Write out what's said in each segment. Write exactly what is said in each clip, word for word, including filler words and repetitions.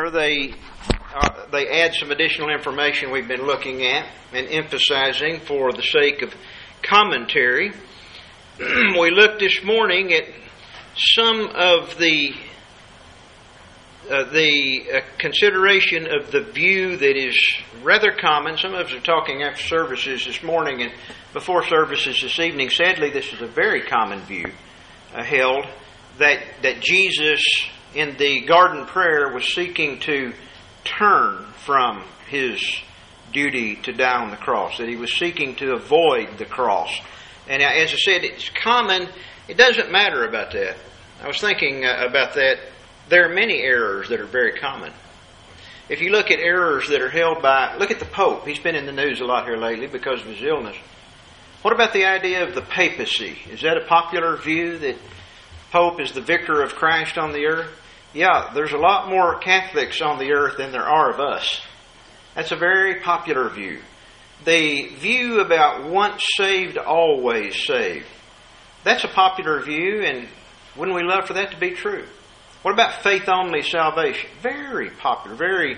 chapter, they uh, they add some additional information we've been looking at and emphasizing for the sake of commentary. We looked this morning at some of the uh, the uh, consideration of the view that is rather common. Some of us are talking after services this morning and before services this evening. Sadly, this is a very common view uh, held that that Jesus in the garden prayer was seeking to turn from His duty to die on the cross, that He was seeking to avoid the cross. And as I said, it's common. It doesn't matter about that. I was thinking uh, about that. There are many errors that are very common. If you look at errors that are held by, look at the Pope. He's been in the news a lot here lately because of his illness. What about the idea of the papacy? Is that a popular view, that Pope is the vicar of Christ on the earth? Yeah, there's a lot more Catholics on the earth than there are of us. That's a very popular view. The view about once saved, always saved. That's a popular view, and wouldn't we love for that to be true? What about faith-only salvation? Very popular, very,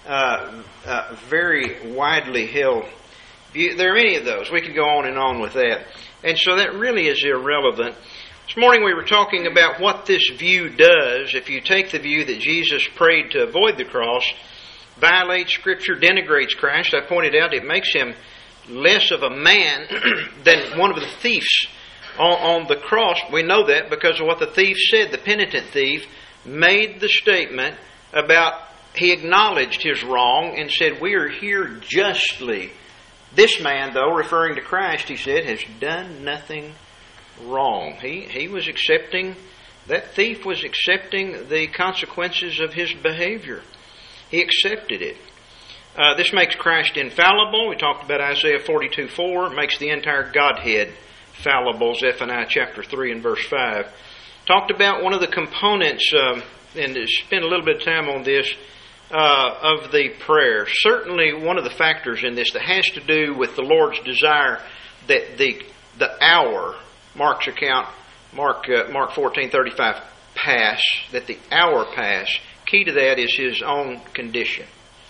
uh, uh, very widely held view. There are many of those. We could go on and on with that. And so that really is irrelevant. This morning we were talking about what this view does. If you take the view that Jesus prayed to avoid the cross, violates Scripture, denigrates Christ. I pointed out it makes Him less of a man than one of the thieves on, on the cross. We know that because of what the thief said. The penitent thief made the statement about, he acknowledged his wrong and said, we are here justly. This man, though, referring to Christ, he said, has done nothing wrong. He, he was accepting, that thief was accepting the consequences of his behavior. He accepted it. Uh, this makes Christ infallible. We talked about Isaiah forty-two four. It makes the entire Godhead fallible. Zephaniah chapter three and verse five. Talked about one of the components, um, and spent a little bit of time on this, uh, of the prayer. Certainly one of the factors in this that has to do with the Lord's desire that the the hour, Mark's account, Mark uh, Mark fourteen thirty-five, pass, that the hour pass. Key to that is His own condition.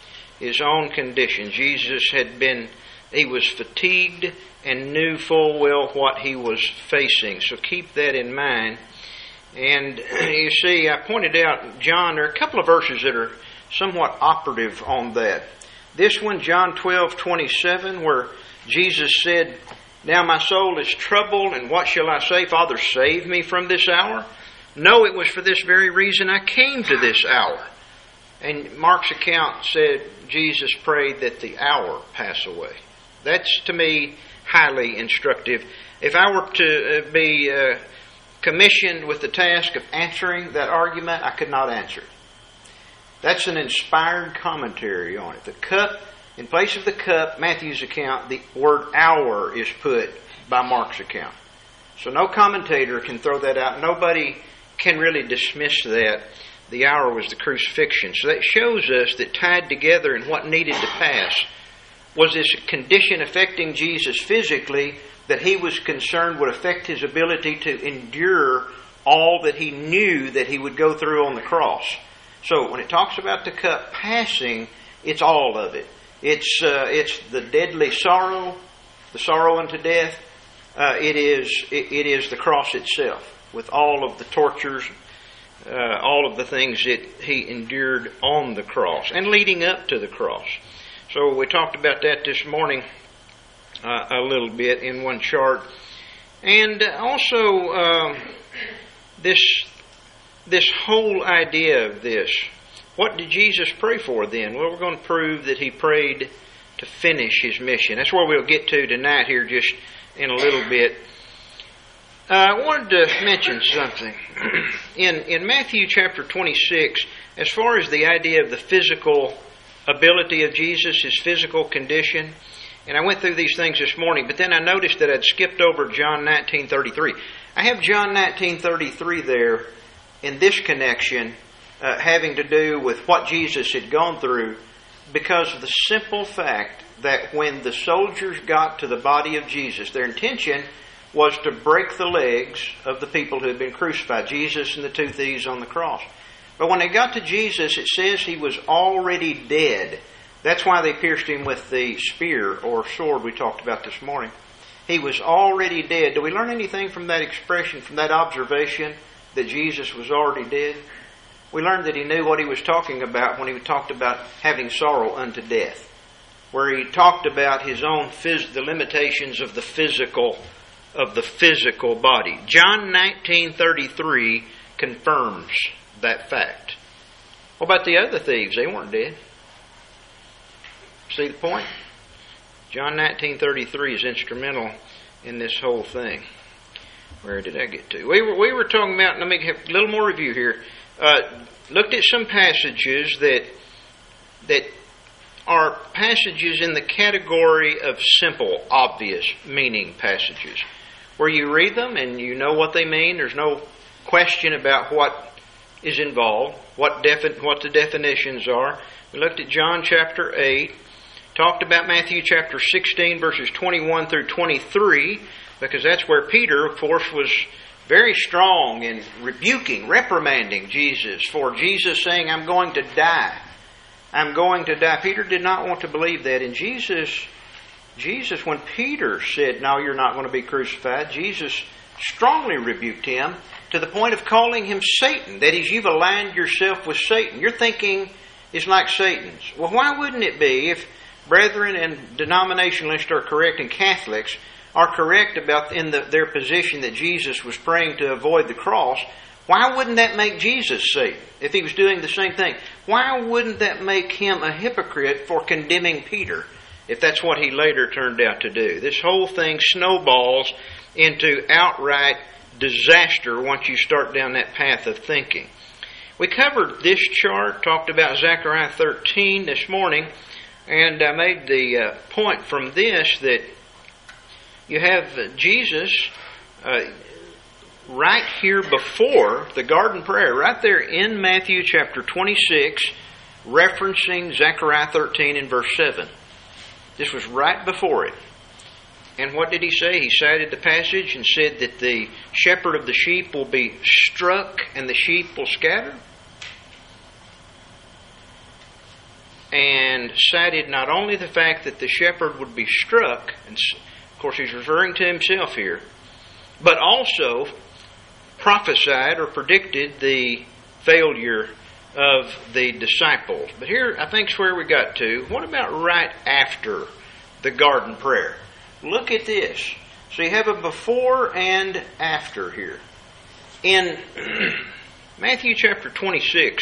His own condition. Jesus had been, He was fatigued and knew full well what He was facing. So keep that in mind. And you see, I pointed out, John, there are a couple of verses that are somewhat operative on that. This one, John twelve twenty-seven, where Jesus said, now my soul is troubled, and what shall I say? Father, save me from this hour. No, it was for this very reason I came to this hour. And Mark's account said Jesus prayed that the hour pass away. That's, to me, highly instructive. If I were to be uh, commissioned with the task of answering that argument, I could not answer it. That's an inspired commentary on it. The cup, in place of the cup, Matthew's account, the word hour is put by Mark's account. So no commentator can throw that out. Nobody can really dismiss that. The hour was the crucifixion. So that shows us that tied together in what needed to pass was this condition affecting Jesus physically that He was concerned would affect His ability to endure all that He knew that He would go through on the cross. So when it talks about the cup passing, it's all of it. It's uh, it's the deadly sorrow, the sorrow unto death. Uh, it is it, it is the cross itself, with all of the tortures, uh, all of the things that He endured on the cross and leading up to the cross. So we talked about that this morning uh, a little bit in one chart. And also um, this, this whole idea of this. What did Jesus pray for then? Well, we're going to prove that He prayed to finish His mission. That's where we'll get to tonight here just in a little bit. Uh, I wanted to mention something. in in Matthew chapter twenty-six, as far as the idea of the physical ability of Jesus, His physical condition, and I went through these things this morning, but then I noticed that I'd skipped over John nineteen thirty-three. I have John nineteen thirty-three there in this connection, uh, having to do with what Jesus had gone through, because of the simple fact that when the soldiers got to the body of Jesus, their intention was to break the legs of the people who had been crucified, Jesus and the two thieves on the cross. But when they got to Jesus, it says he was already dead. That's why they pierced him with the spear or sword we talked about this morning. He was already dead. Do we learn anything from that expression, from that observation, that Jesus was already dead? We learned that he knew what he was talking about when he talked about having sorrow unto death, where he talked about his own phys- the limitations of the physical of the physical body. John nineteen thirty-three confirms that fact. What about the other thieves? They weren't dead. See the point? John nineteen thirty-three is instrumental in this whole thing. Where did I get to? We were we were talking about. Let me have a little more review here. Uh, looked at some passages that that are passages in the category of simple, obvious meaning passages, where you read them and you know what they mean. There's no question about what is involved, what defi- what the definitions are. We looked at John chapter eight, talked about Matthew chapter sixteen, verses twenty-one through twenty-three, because that's where Peter, of course, was very strong in rebuking, reprimanding Jesus for Jesus saying, I'm going to die. I'm going to die. Peter did not want to believe that. And Jesus, Jesus, when Peter said, no, you're not going to be crucified, Jesus strongly rebuked him to the point of calling him Satan. That is, you've aligned yourself with Satan. Your thinking is like Satan's. Well, why wouldn't it be if brethren and denominationalists are correct and Catholics are correct about in the, their position that Jesus was praying to avoid the cross? Why wouldn't that make Jesus Satan if he was doing the same thing? Why wouldn't that make him a hypocrite for condemning Peter if that's what he later turned out to do? This whole thing snowballs into outright disaster once you start down that path of thinking. We covered this chart, talked about Zechariah thirteen this morning, and I made the uh, point from this that you have uh, Jesus uh, right here before the garden prayer, right there in Matthew chapter twenty-six, referencing Zechariah thirteen in verse seven. This was right before it. And what did he say? He cited the passage and said that the shepherd of the sheep will be struck and the sheep will scatter. And cited not only the fact that the shepherd would be struck, and of course he's referring to himself here, but also prophesied or predicted the failure of the disciples. But here I think is where we got to. What about right after the garden prayer? Look at this. So you have a before and after here. In Matthew chapter twenty-six,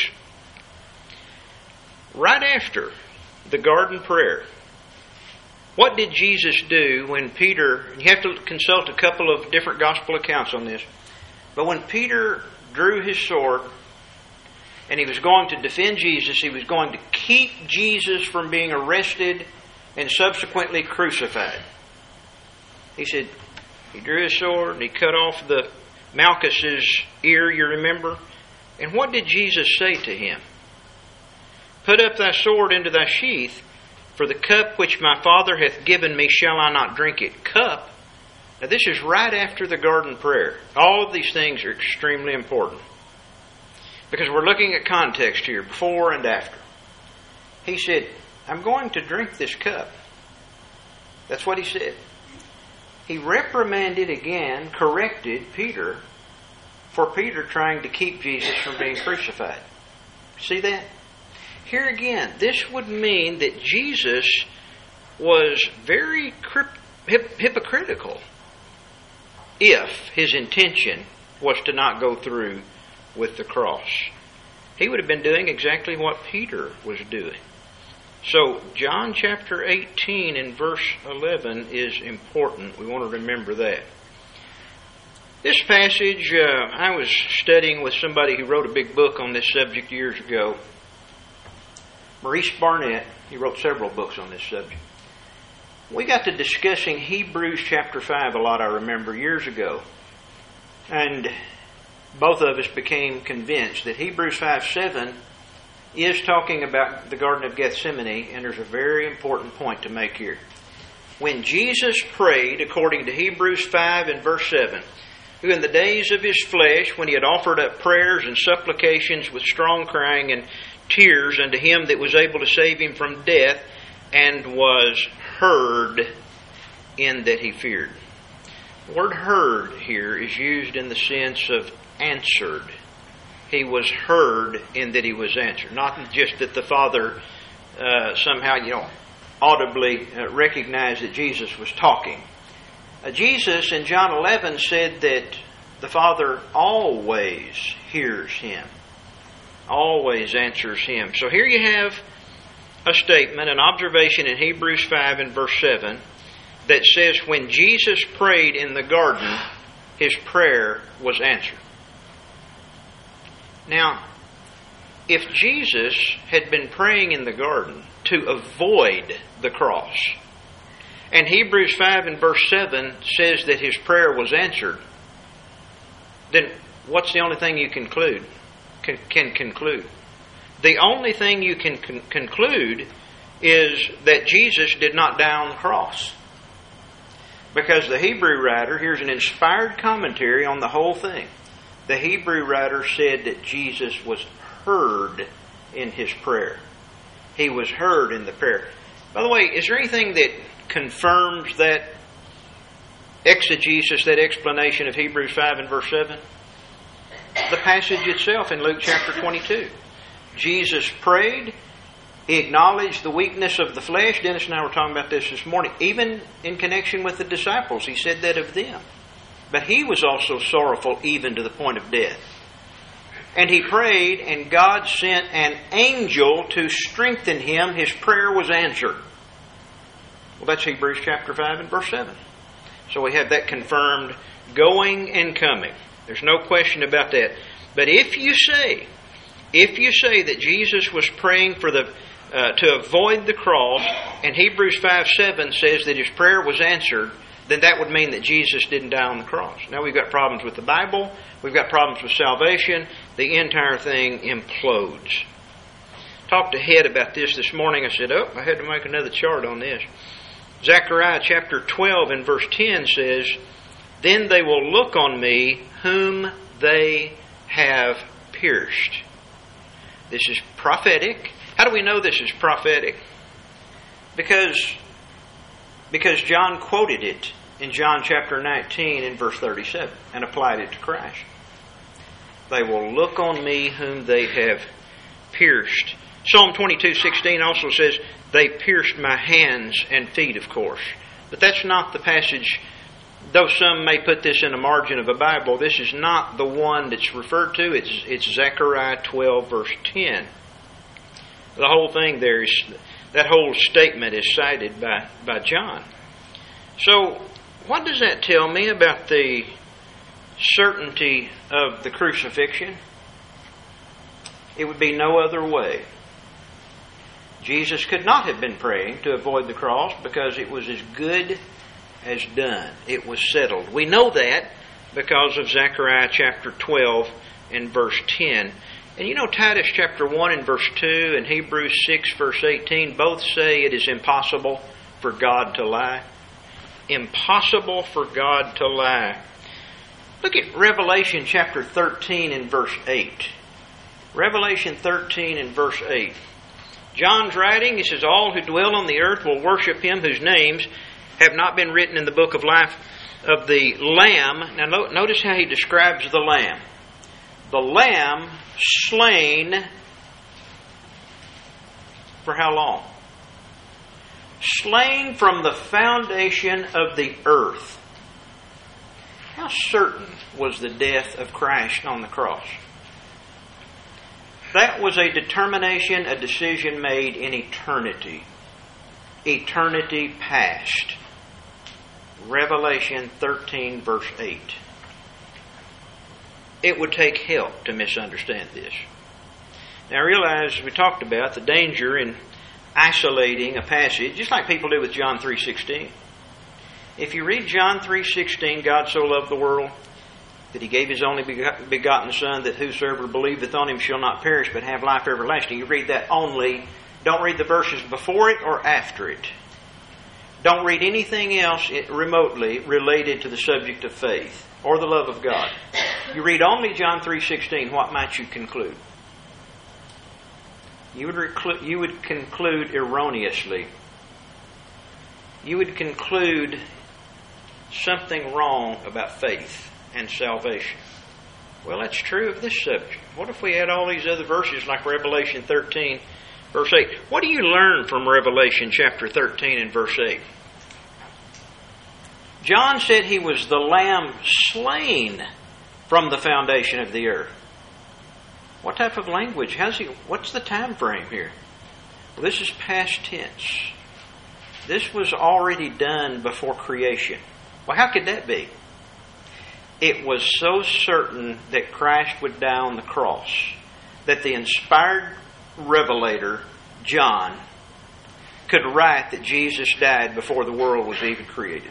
right after the garden prayer, what did Jesus do when Peter, you have to consult a couple of different gospel accounts on this, but when Peter drew his sword and he was going to defend Jesus, he was going to keep Jesus from being arrested and subsequently crucified. He said, he drew his sword and he cut off the Malchus's ear, you remember? And what did Jesus say to him? Put up thy sword into thy sheath, for the cup which my Father hath given me, shall I not drink it? Cup. Now this is right after the garden prayer. All of these things are extremely important, because we're looking at context here, before and after. He said, I'm going to drink this cup. That's what he said. He reprimanded again, corrected Peter for Peter trying to keep Jesus from being crucified. See that? Here again, this would mean that Jesus was very hip- hypocritical if his intention was to not go through with the cross. He would have been doing exactly what Peter was doing. So, John chapter eighteen and verse eleven is important. We want to remember that. This passage, uh, I was studying with somebody who wrote a big book on this subject years ago. Maurice Barnett. He wrote several books on this subject. We got to discussing Hebrews chapter five a lot, I remember, years ago. And both of us became convinced that Hebrews five seven is talking about the Garden of Gethsemane, and there's a very important point to make here. When Jesus prayed, according to Hebrews five and verse seven, who in the days of his flesh, when he had offered up prayers and supplications with strong crying and tears unto him that was able to save him from death, and was heard in that he feared. The word heard here is used in the sense of answered. He was heard in that he was answered. Not just that the Father uh, somehow, you know, audibly uh, recognized that Jesus was talking. Uh, Jesus in John eleven said that the Father always hears him, always answers him. So here you have a statement, an observation in Hebrews five and verse seven that says when Jesus prayed in the garden, his prayer was answered. Now, if Jesus had been praying in the garden to avoid the cross, and Hebrews five and verse seven says that his prayer was answered, then what's the only thing you conclude? Can, can conclude? The only thing you can con- conclude is that Jesus did not die on the cross. Because the Hebrew writer, here's an inspired commentary on the whole thing. The Hebrew writer said that Jesus was heard in his prayer. He was heard in the prayer. By the way, is there anything that confirms that exegesis, that explanation of Hebrews five and verse seven? The passage itself in Luke chapter twenty-two. Jesus prayed. He acknowledged the weakness of the flesh. Dennis and I were talking about this this morning. Even in connection with the disciples, he said that of them. But he was also sorrowful even to the point of death. And he prayed, and God sent an angel to strengthen him. His prayer was answered. Well, that's Hebrews chapter five and verse seven. So we have that confirmed, going and coming. There's no question about that. But if you say, if you say that Jesus was praying for the uh, to avoid the cross, and Hebrews five seven says that his prayer was answered, then that would mean that Jesus didn't die on the cross. Now we've got problems with the Bible. We've got problems with salvation. The entire thing implodes. Talked to Head about this this morning. I said, oh, I had to make another chart on this. Zechariah chapter twelve and verse ten says, then they will look on me whom they have pierced. This is prophetic. How do we know this is prophetic? Because, because John quoted it in John chapter nineteen and verse thirty-seven and applied it to Christ. They will look on me whom they have pierced. Psalm twenty-two sixteen also says, they pierced my hands and feet, of course. But that's not the passage. Though some may put this in a margin of a Bible, this is not the one that's referred to. It's, it's Zechariah twelve verse ten. The whole thing there is, that whole statement is cited by, by John. So, what does that tell me about the certainty of the crucifixion? It would be no other way. Jesus could not have been praying to avoid the cross because it was as good as done. It was settled. We know that because of Zechariah chapter twelve and verse ten. And you know Titus chapter one and verse two and Hebrews six verse eighteen both say it is impossible for God to lie. Impossible for God to lie. Look at Revelation chapter thirteen and verse eight. Revelation thirteen and verse eight. John's writing, he says, all who dwell on the earth will worship him whose names have not been written in the book of life of the Lamb. Now notice how he describes the Lamb. The Lamb slain for how long? Slain from the foundation of the earth. How certain was the death of Christ on the cross? That was a determination, a decision made in eternity. Eternity past. Revelation thirteen verse eight. It would take help to misunderstand this. Now realize, we talked about the danger in isolating a passage, just like people do with John three sixteen. If you read John three sixteen, God so loved the world that he gave his only begotten Son, that whosoever believeth on him shall not perish but have life everlasting. You read that only. Don't read the verses before it or after it. Don't read anything else remotely related to the subject of faith or the love of God. You read only John three sixteen, what might you conclude? You would, reclu- you would conclude erroneously. You would conclude something wrong about faith and salvation. Well, that's true of this subject. What if we had all these other verses like Revelation thirteen, verse eight? What do you learn from Revelation chapter thirteen and verse eight? John said he was the Lamb slain from the foundation of the earth. What type of language? How's he? What's the time frame here? Well, this is past tense. This was already done before creation. Well, how could that be? It was so certain that Christ would die on the cross that the inspired revelator, John, could write that Jesus died before the world was even created.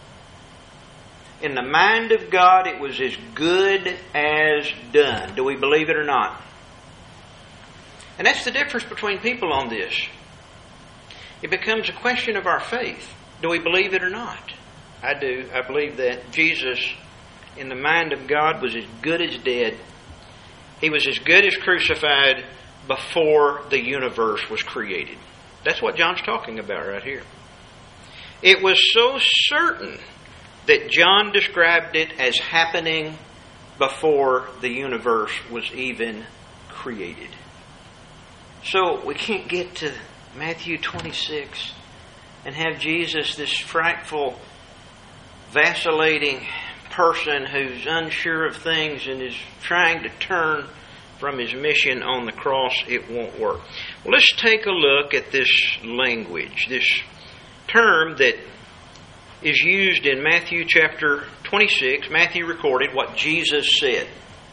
In the mind of God, it was as good as done. Do we believe it or not? And that's the difference between people on this. It becomes a question of our faith. Do we believe it or not? I do. I believe that Jesus, in the mind of God, was as good as dead. He was as good as crucified before the universe was created. That's what John's talking about right here. It was so certain that John described it as happening before the universe was even created. So we can't get to Matthew twenty-six and have Jesus, this frightful, vacillating person who's unsure of things and is trying to turn from his mission on the cross. It won't work. Well, let's take a look at this language, this term that is used in Matthew chapter twenty-six. Matthew recorded what Jesus said.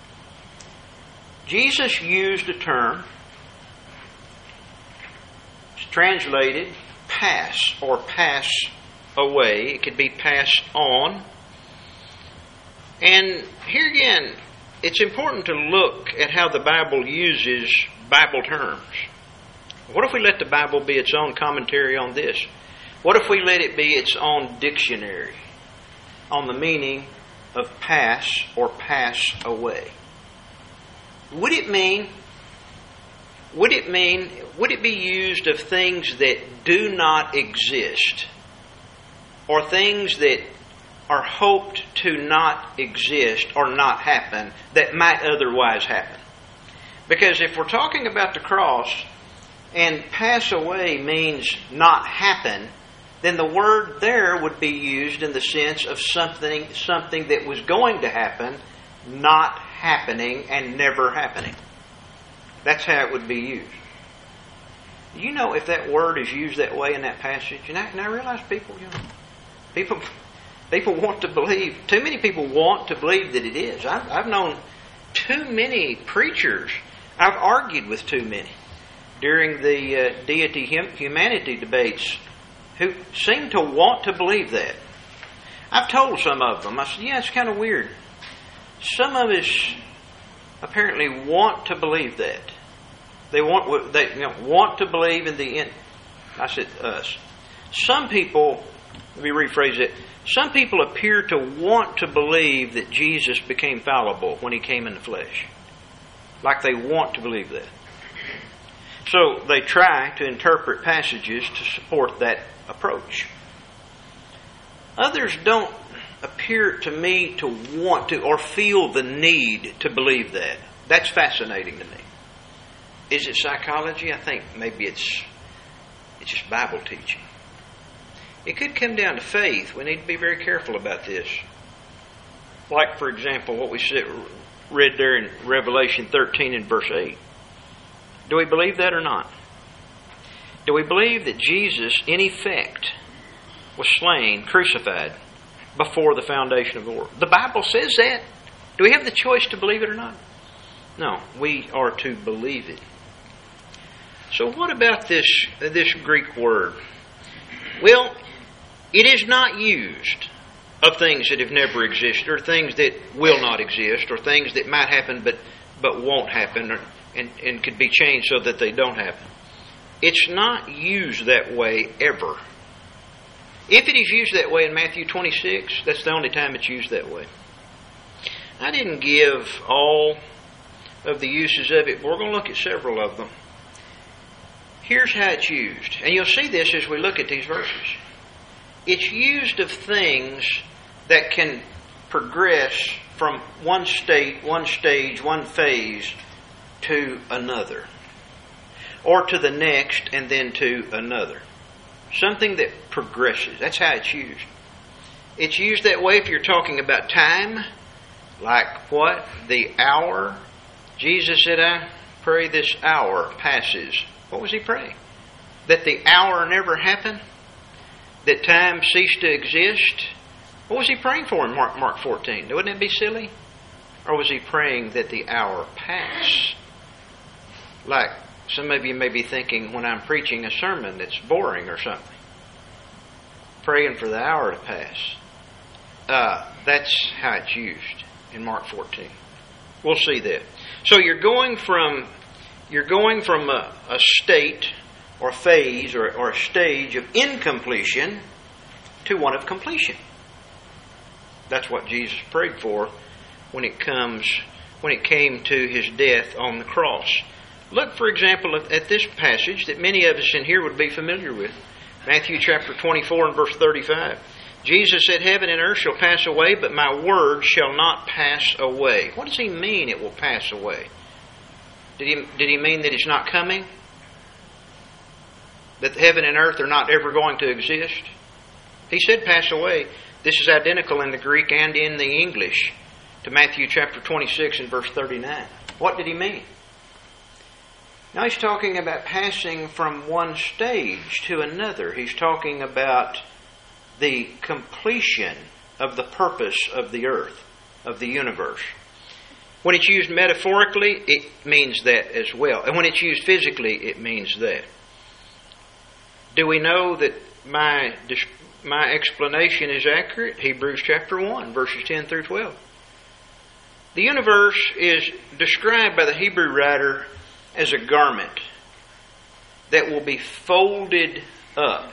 Jesus used a term, it's translated pass or pass away. It could be passed on. And here again, it's important to look at how the Bible uses Bible terms. What if we let the Bible be its own commentary on this? What if we let it be its own dictionary on the meaning of pass or pass away? Would it mean, would it mean, would it be used of things that do not exist or things that are hoped to not exist or not happen that might otherwise happen? Because if we're talking about the cross and pass away means not happen, then the word there would be used in the sense of something something that was going to happen, not happening, and never happening. That's how it would be used. You know, if that word is used that way in that passage, and I, and I realize people, you know, people, people want to believe. Too many people want to believe that it is. I've, I've known too many preachers. I've argued with too many during the uh, deity humanity debates who seem to want to believe that. I've told some of them, I said, yeah, it's kind of weird. Some of us apparently want to believe that. They want they you know, want to believe in the end. I said us. Some people, let me rephrase it, some people appear to want to believe that Jesus became fallible when He came in the flesh. Like they want to believe that. So they try to interpret passages to support that approach. Others don't appear to me to want to or feel the need to believe that. That's fascinating to me. Is it psychology? I think maybe it's it's just Bible teaching. It could come down to faith. We need to be very careful about this. Like, for example, what we read there in Revelation thirteen and verse eight. Do we believe that or not? Do we believe that Jesus, in effect, was slain, crucified, before the foundation of the world? The Bible says that. Do we have the choice to believe it or not? No, we are to believe it. So what about this, this Greek word? Well, it is not used of things that have never existed, or things that will not exist, or things that might happen but, but won't happen, or, and, and could be changed so that they don't happen. It's not used that way ever. If it is used that way in Matthew twenty-six, that's the only time it's used that way. I didn't give all of the uses of it, but we're going to look at several of them. Here's how it's used. And you'll see this as we look at these verses. It's used of things that can progress from one state, one stage, one phase to another. Or to the next and then to another. Something that progresses. That's how it's used. It's used that way if you're talking about time. Like what? The hour. Jesus said, I pray this hour passes. What was he praying? That the hour never happened? That time ceased to exist? What was he praying for in Mark, Mark fourteen? Wouldn't it be silly? Or was he praying that the hour pass? Like some of you may be thinking when I'm preaching a sermon that's boring or something. Praying for the hour to pass. Uh, that's how it's used in Mark fourteen. We'll see that. So you're going from you're going from a, a state or phase or, or a stage of incompletion to one of completion. That's what Jesus prayed for when it comes when it came to his death on the cross. Look, for example, at this passage that many of us in here would be familiar with. Matthew chapter twenty-four and verse thirty-five. Jesus said, heaven and earth shall pass away, but my word shall not pass away. What does he mean it will pass away? Did he, did he mean that it's not coming? That heaven and earth are not ever going to exist? He said pass away. This is identical in the Greek and in the English to Matthew chapter twenty-six and verse thirty-nine. What did he mean? Now he's talking about passing from one stage to another. He's talking about the completion of the purpose of the earth, of the universe. When it's used metaphorically, it means that as well. And when it's used physically, it means that. Do we know that my my explanation is accurate? Hebrews chapter one, verses ten through twelve. The universe is described by the Hebrew writer as a garment that will be folded up.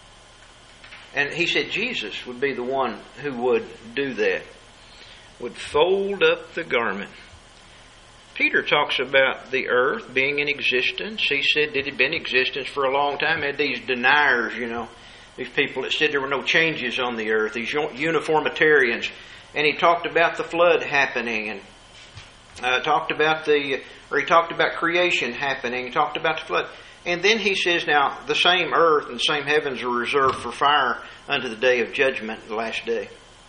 And he said Jesus would be the one who would do that. Would fold up the garment. Peter talks about the earth being in existence. He said that it had been in existence for a long time. He had these deniers, you know, these people that said there were no changes on the earth, these uniformitarians. And he talked about the flood happening, and uh, talked about the, or he talked about creation happening. He talked about the flood. And then he says, now, the same earth and the same heavens are reserved for fire unto the day of judgment, the last day.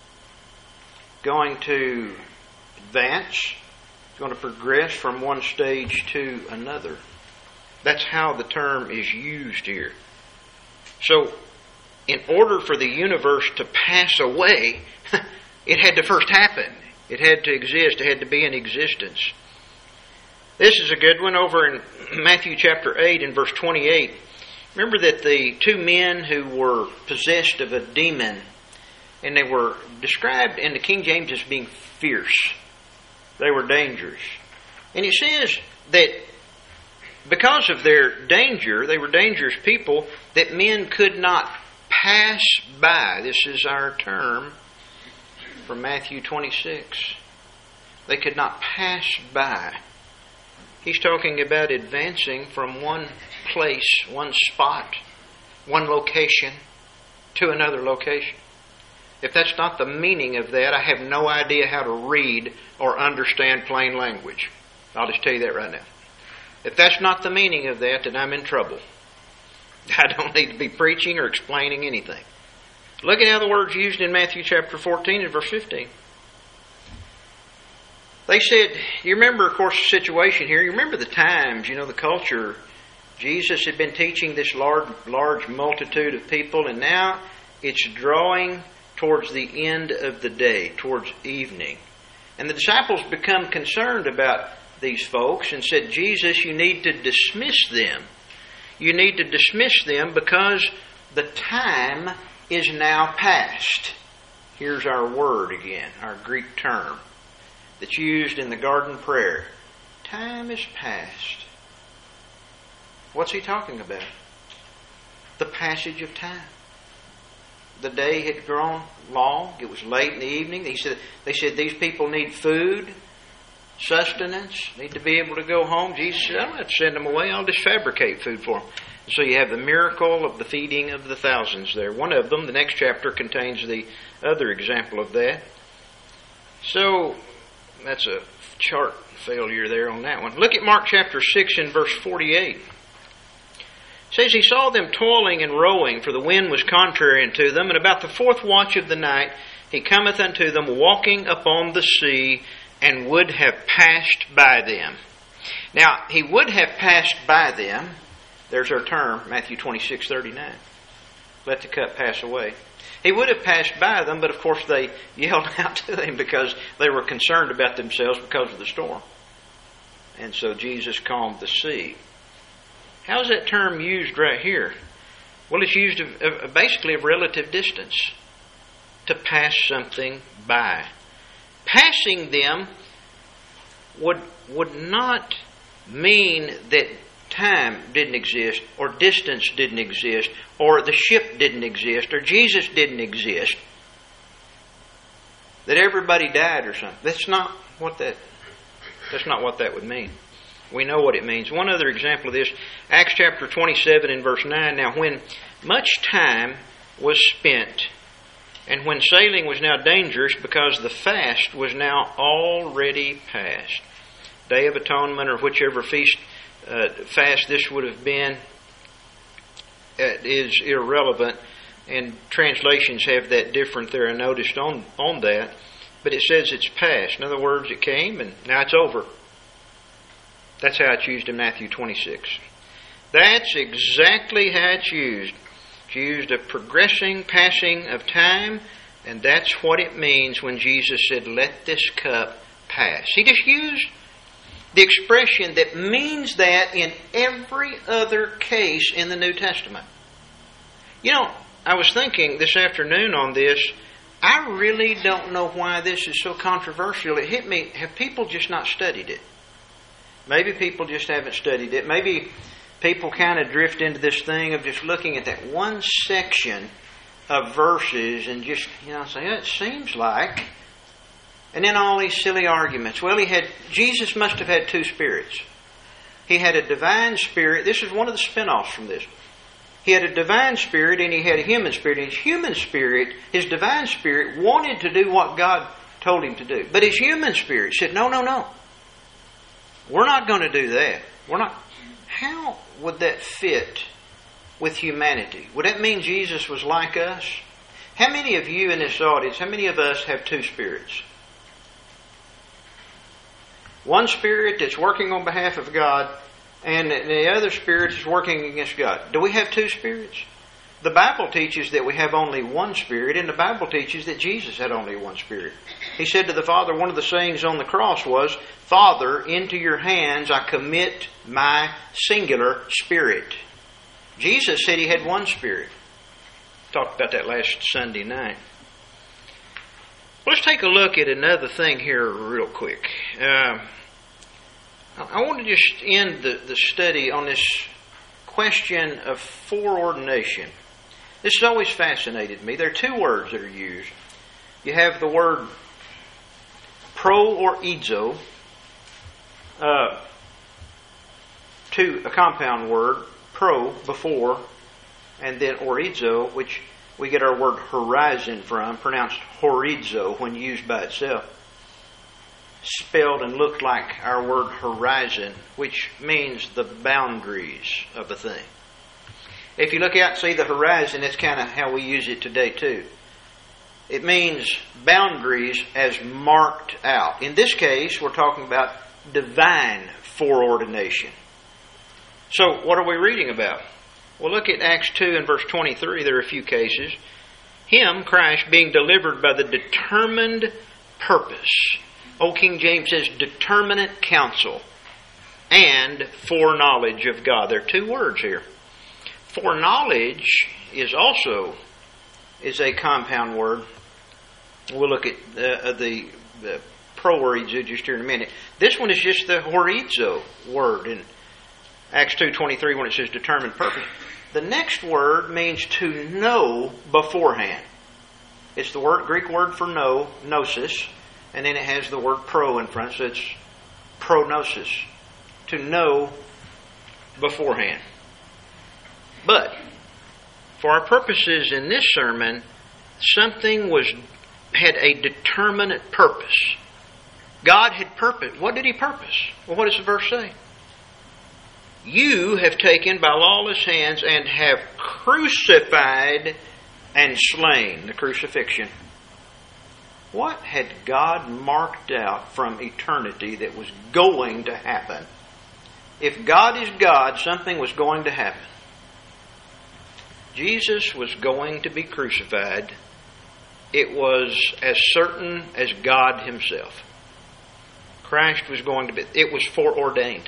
Going to advance, going to progress from one stage to another. That's how the term is used here. So, in order for the universe to pass away, it had to first happen. It had to exist. It had to be in existence. This is a good one over in Matthew chapter eight and verse twenty-eight. Remember that the two men who were possessed of a demon, and they were described in the King James as being fierce. They were dangerous. And it says that because of their danger, they were dangerous people, that men could not pass by. This is our term from Matthew twenty-six. They could not pass by. He's talking about advancing from one place, one spot, one location to another location. If that's not the meaning of that, I have no idea how to read or understand plain language. I'll just tell you that right now. If that's not the meaning of that, then I'm in trouble. I don't need to be preaching or explaining anything. Look at how the word's used in Matthew chapter fourteen and verse fifteen. They said, you remember, of course, the situation here. You remember the times, you know, the culture. Jesus had been teaching this large, large multitude of people, and now it's drawing towards the end of the day, towards evening. And the disciples become concerned about these folks and said, Jesus, you need to dismiss them. You need to dismiss them because the time is now past. Here's our word again, our Greek term that's used in the garden prayer. Time is past. What's he talking about? The passage of time. the day had grown long. It was late in the evening. He said, they said, these people need food, sustenance, need to be able to go home. Jesus said, I don't have to send them away. I'll just fabricate food for them. So you have the miracle of the feeding of the thousands there. One of them, the next chapter, contains the other example of that. So that's a chart failure there on that one. Look at Mark chapter six and verse forty-eight. It says, he saw them toiling and rowing, for the wind was contrary unto them. And about the fourth watch of the night, he cometh unto them, walking upon the sea, and would have passed by them. Now, he would have passed by them. There's our term, Matthew twenty-six thirty-nine. Let the cup pass away. He would have passed by them, but of course they yelled out to him because they were concerned about themselves because of the storm. And so Jesus calmed the sea. How's that term used right here? Well, it's used of, of, basically of relative distance. To pass something by. Passing them would would not mean that time didn't exist, or distance didn't exist, or the ship didn't exist, or Jesus didn't exist. That everybody died or something. That's not what that that's not what that would mean. We know what it means. One other example of this, Acts chapter twenty-seven and verse nine. Now when much time was spent, and when sailing was now dangerous, because the fast was now already past. Day of Atonement, or whichever feast uh, fast this would have been, uh, is irrelevant. And translations have that different there. I noticed on, on that. But it says it's past. In other words, it came and now it's over. That's how it's used in Matthew twenty-six. That's exactly how it's used. It's used a progressing passing of time, and that's what it means when Jesus said, let this cup pass. He just used the expression that means that in every other case in the New Testament. You know, I was thinking this afternoon on this, I really don't know why this is so controversial. It hit me, have people just not studied it? Maybe people just haven't studied it. Maybe people kind of drift into this thing of just looking at that one section of verses and just, you know, say, oh, it seems like. And then all these silly arguments. Well, he had, Jesus must have had two spirits. He had a divine spirit. This is one of the spin-offs from this. He had a divine spirit and he had a human spirit. And his human spirit, his divine spirit, wanted to do what God told him to do. But his human spirit said, no, no, no. We're not going to do that. We're not. How would that fit with humanity? Would that mean Jesus was like us? How many of you in this audience, how many of us have two spirits? One spirit that's working on behalf of God, and the other spirit is working against God. Do we have two spirits? The Bible teaches that we have only one spirit, and the Bible teaches that Jesus had only one spirit. He said to the Father, one of the sayings on the cross was, Father, into your hands I commit my singular spirit. Jesus said he had one spirit. Talked about that last Sunday night. Let's take a look at another thing here real quick. Uh, I want to just end the, the study on this question of foreordination. This has always fascinated me. There are two words that are used. You have the word pro or izo, uh, two, a compound word, pro, before, and then orizo, which we get our word horizon from, pronounced horizo when used by itself. Spelled and looked like our word horizon, which means the boundaries of a thing. If you look out and see the horizon, that's kind of how we use it today too. It means boundaries as marked out. In this case, we're talking about divine foreordination. So, what are we reading about? Well, look at Acts two and verse twenty-three. There are a few cases. Him, Christ, being delivered by the determined purpose. Old King James says determinate counsel and foreknowledge of God. There are two words here. Foreknowledge is also is a compound word. We'll look at uh, the, the pro-horizo just here in a minute. This one is just the horizo word in Acts two twenty-three when it says determined purpose. The next word means to know beforehand. It's the word Greek word for know, gnosis, and then it has the word pro in front, so it's prognosis, to know beforehand. But for our purposes in this sermon, something was had a determinate purpose. God had purpose. What did He purpose? Well, what does the verse say? You have taken by lawless hands and have crucified and slain, the crucifixion. What had God marked out from eternity that was going to happen? If God is God, something was going to happen. Jesus was going to be crucified. It was as certain as God Himself. Christ was going to be, it was foreordained.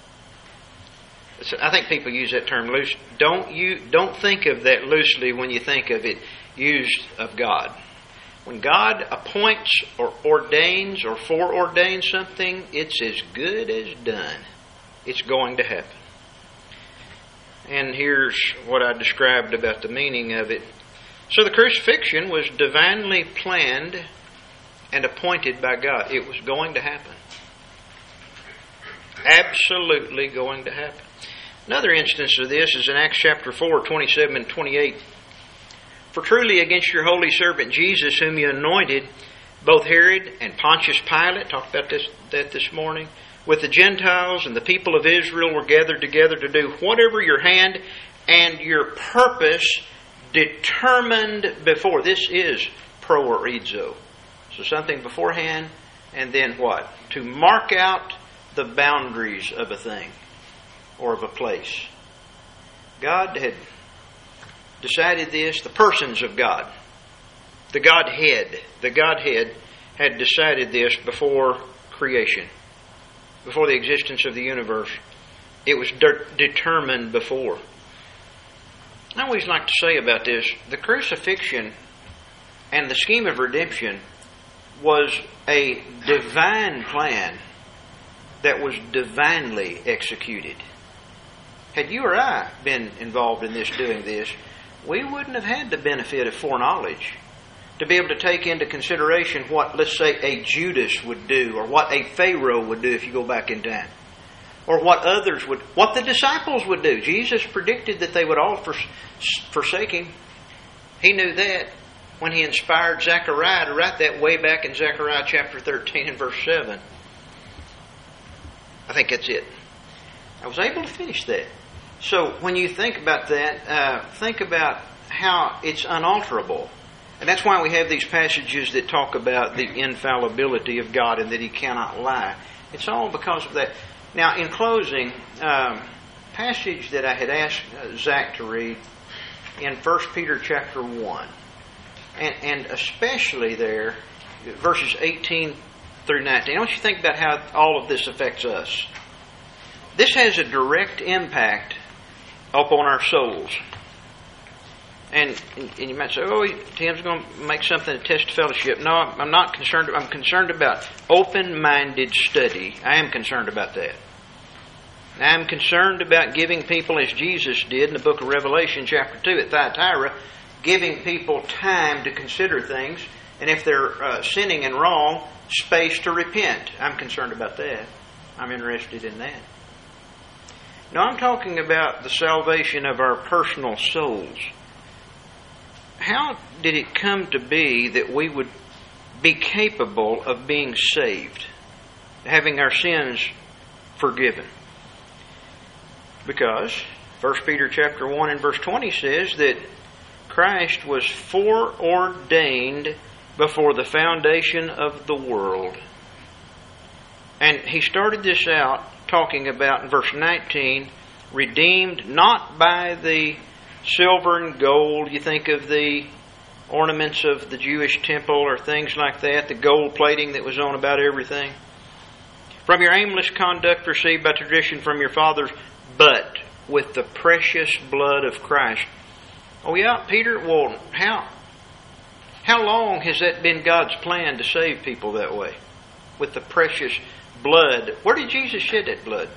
I think people use that term loose. Don't you don't think of that loosely when you think of it used of God. When God appoints or ordains or foreordains something, it's as good as done. It's going to happen. And here's what I described about the meaning of it. So the crucifixion was divinely planned and appointed by God. It was going to happen. Absolutely going to happen. Another instance of this is in Acts chapter four, twenty-seven and twenty-eight. For truly against your holy servant Jesus, whom you anointed, both Herod and Pontius Pilate, talked about this that this morning, with the Gentiles and the people of Israel were gathered together to do whatever your hand and your purpose determined before. This is proorizo. So something beforehand, and then what? To mark out the boundaries of a thing or of a place. God had decided this. The persons of God, the Godhead, the Godhead had decided this before creation, before the existence of the universe. It was de- determined before. I always like to say about this, the crucifixion and the scheme of redemption was a divine plan that was divinely executed. Had you or I been involved in this, doing this, we wouldn't have had the benefit of foreknowledge to be able to take into consideration what, let's say, a Judas would do, or what a Pharaoh would do if you go back in time, or what others would, what the disciples would do. Jesus predicted that they would all forsake Him. He knew that when He inspired Zechariah to write that way back in Zechariah chapter thirteen and verse seven. I think that's it. I was able to finish that. So when you think about that, uh, think about how it's unalterable. And that's why we have these passages that talk about the infallibility of God and that He cannot lie. It's all because of that. Now, in closing, um, passage that I had asked uh, Zach to read in First Peter chapter one, and, and especially there, verses eighteen through nineteen. I want you to think about how all of this affects us. This has a direct impact upon our souls. And, and you might say, oh, Tim's going to make something a test of fellowship. No, I'm not concerned. I'm concerned about open-minded study. I am concerned about that. I'm concerned about giving people, as Jesus did in the book of Revelation chapter two at Thyatira, giving people time to consider things, and if they're uh, sinning and wrong, space to repent. I'm concerned about that. I'm interested in that. Now, I'm talking about the salvation of our personal souls. How did it come to be that we would be capable of being saved, having our sins forgiven? Because First Peter chapter one and verse twenty says that Christ was foreordained before the foundation of the world. And he started this out talking about in verse nineteen, redeemed not by the silver and gold. You think of the ornaments of the Jewish temple or things like that, the gold plating that was on about everything. From your aimless conduct received by tradition from your fathers, but with the precious blood of Christ. Oh yeah, Peter, well, how, how long has that been God's plan to save people that way? With the precious blood. Where did Jesus shed that blood?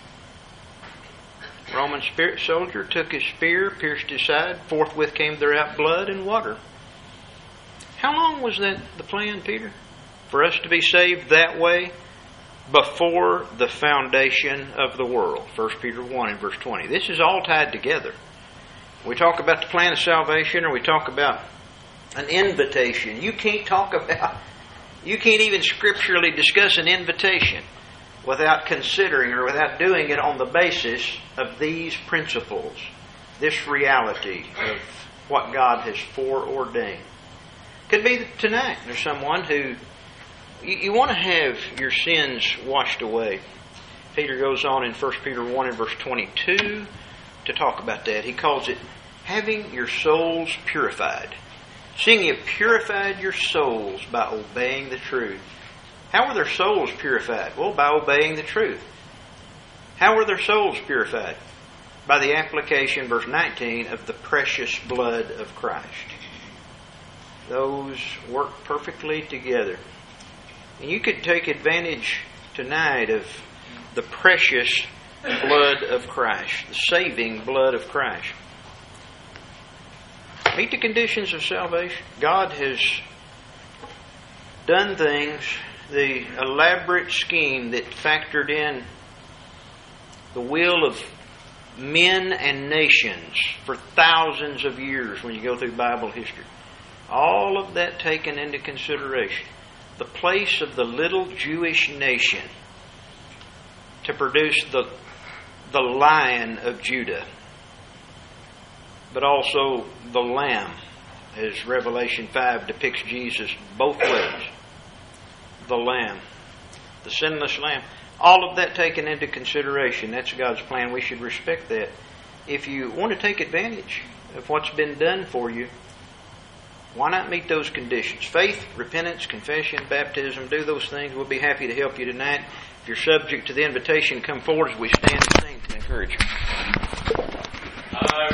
Roman spirit soldier took his spear, pierced his side, forthwith came there out blood and water. How long was that the plan, Peter? For us to be saved that way? Before the foundation of the world. First Peter one and verse twenty. This is all tied together. We talk about the plan of salvation, or we talk about an invitation. You can't talk about, you can't even scripturally discuss an invitation without considering or without doing it on the basis of these principles, this reality of what God has foreordained. Could be tonight there's someone who you, you want to have your sins washed away. Peter goes on in First Peter one and verse twenty-two to talk about that. He calls it having your souls purified. Seeing you purified your souls by obeying the truth. How were their souls purified? Well, by obeying the truth. How were their souls purified? By the application, verse nineteen, of the precious blood of Christ. Those work perfectly together. And you could take advantage tonight of the precious blood of Christ, the saving blood of Christ. Meet the conditions of salvation. God has done things, the elaborate scheme that factored in the will of men and nations for thousands of years when you go through Bible history. All of that taken into consideration. The place of the little Jewish nation to produce the, the Lion of Judah, but also the Lamb, as Revelation five depicts Jesus both ways. The Lamb, the sinless Lamb. All of that taken into consideration. That's God's plan. We should respect that. If you want to take advantage of what's been done for you, why not meet those conditions? Faith, repentance, confession, baptism, do those things. We'll be happy to help you tonight. If you're subject to the invitation, come forward as we stand and sing to encourage you.